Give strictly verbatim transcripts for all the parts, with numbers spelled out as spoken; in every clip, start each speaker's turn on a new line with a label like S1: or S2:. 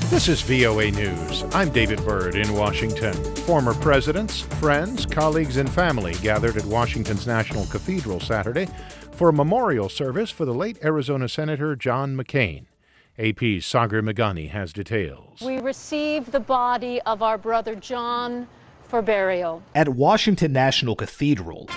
S1: This is V O A News. I'm David Byrd in Washington. Former presidents, friends, colleagues, and family gathered at Washington's National Cathedral Saturday for a memorial service for the late Arizona Senator John McCain. A P's Sagar Meghani has details.
S2: We received the body of our brother John for burial.
S3: At Washington National Cathedral,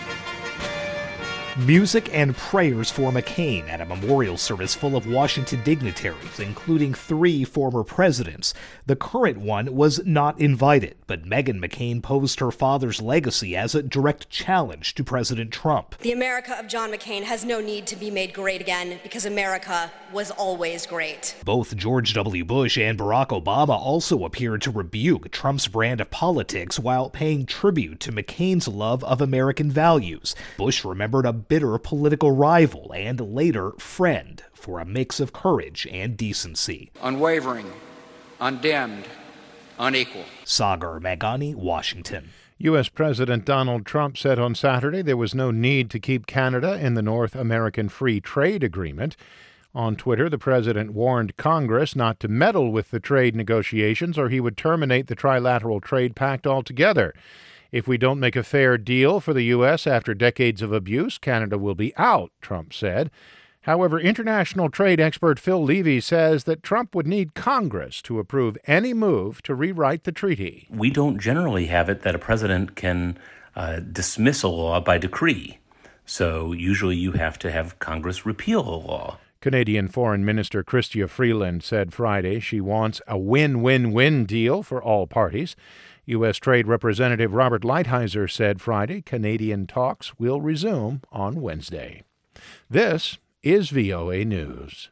S3: music and prayers for McCain at a memorial service full of Washington dignitaries, including three former presidents. The current one was not invited, but Meghan McCain posed her father's legacy as a direct challenge to President Trump.
S4: The America of John McCain has no need to be made great again because America was always great.
S3: Both George W. Bush and Barack Obama also appeared to rebuke Trump's brand of politics while paying tribute to McCain's love of American values. Bush remembered a bitter political rival and later friend for a mix of courage and decency.
S5: Unwavering, undimmed, unequal.
S3: Sagar Meghani, Washington.
S1: U S. President Donald Trump said on Saturday there was no need to keep Canada in the North American Free Trade Agreement. On Twitter, the president warned Congress not to meddle with the trade negotiations or he would terminate the trilateral trade pact altogether. If we don't make a fair deal for the U S after decades of abuse, Canada will be out, Trump said. However, international trade expert Phil Levy says that Trump would need Congress to approve any move to rewrite the treaty.
S6: We don't generally have it that a president can uh, dismiss a law by decree. So usually you have to have Congress repeal a law.
S1: Canadian Foreign Minister Chrystia Freeland said Friday she wants a win-win-win deal for all parties. U S. Trade Representative Robert Lighthizer said Friday Canadian talks will resume on Wednesday. This is V O A News.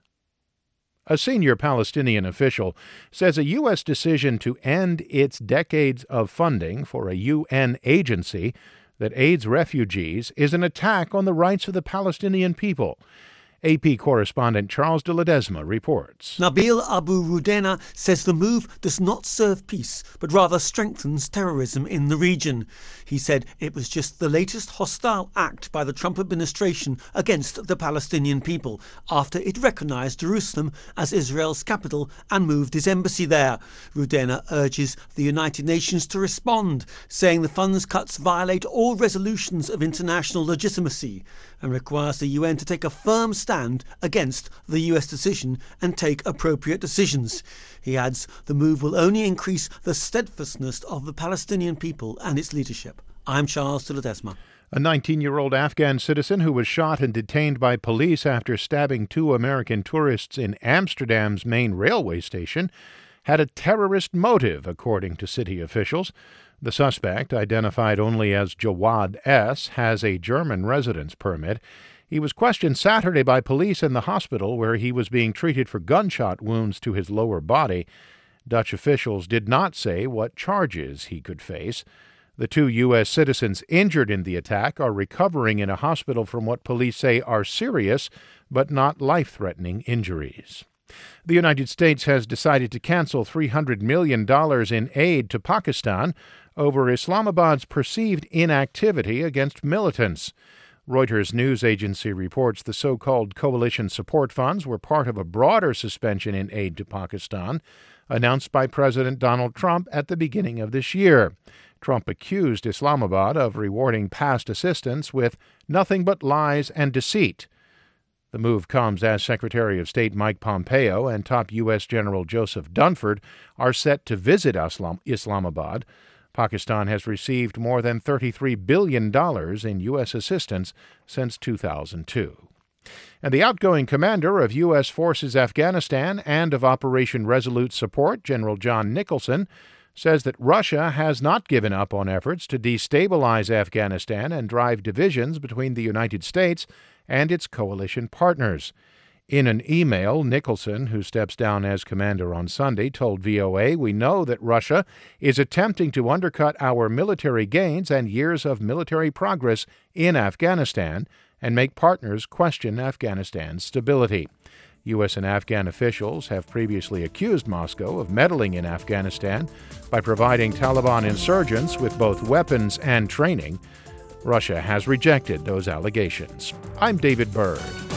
S1: A senior Palestinian official says a U S decision to end its decades of funding for a U N agency that aids refugees is an attack on the rights of the Palestinian people. A P correspondent Charles de Ledesma reports.
S7: Nabil Abu Rudena says the move does not serve peace, but rather strengthens terrorism in the region. He said it was just the latest hostile act by the Trump administration against the Palestinian people after it recognized Jerusalem as Israel's capital and moved its embassy there. Rudena urges the United Nations to respond, saying the funds cuts violate all resolutions of international legitimacy and requires the U N to take a firm stand against the U S decision and take appropriate decisions. He adds the move will only increase the steadfastness of the Palestinian people and its leadership. I'm Charles de Ledesma.
S1: A nineteen-year-old Afghan citizen who was shot and detained by police after stabbing two American tourists in Amsterdam's main railway station had a terrorist motive, according to city officials. The suspect, identified only as Jawad S., has a German residence permit. He was questioned Saturday by police in the hospital where he was being treated for gunshot wounds to his lower body. Dutch officials did not say what charges he could face. The two U S citizens injured in the attack are recovering in a hospital from what police say are serious but not life-threatening injuries. The United States has decided to cancel three hundred million dollars in aid to Pakistan over Islamabad's perceived inactivity against militants. Reuters news agency reports the so-called coalition support funds were part of a broader suspension in aid to Pakistan announced by President Donald Trump at the beginning of this year. Trump accused Islamabad of rewarding past assistance with nothing but lies and deceit. The move comes as Secretary of State Mike Pompeo and top U S. General Joseph Dunford are set to visit Islam- Islamabad. Pakistan has received more than thirty-three billion dollars in U S assistance since two thousand two. And the outgoing commander of U S forces Afghanistan and of Operation Resolute Support, General John Nicholson, says that Russia has not given up on efforts to destabilize Afghanistan and drive divisions between the United States and its coalition partners. In an email, Nicholson, who steps down as commander on Sunday, told V O A, "We know that Russia is attempting to undercut our military gains and years of military progress in Afghanistan and make partners question Afghanistan's stability." U S and Afghan officials have previously accused Moscow of meddling in Afghanistan by providing Taliban insurgents with both weapons and training. Russia has rejected those allegations. I'm David Byrd.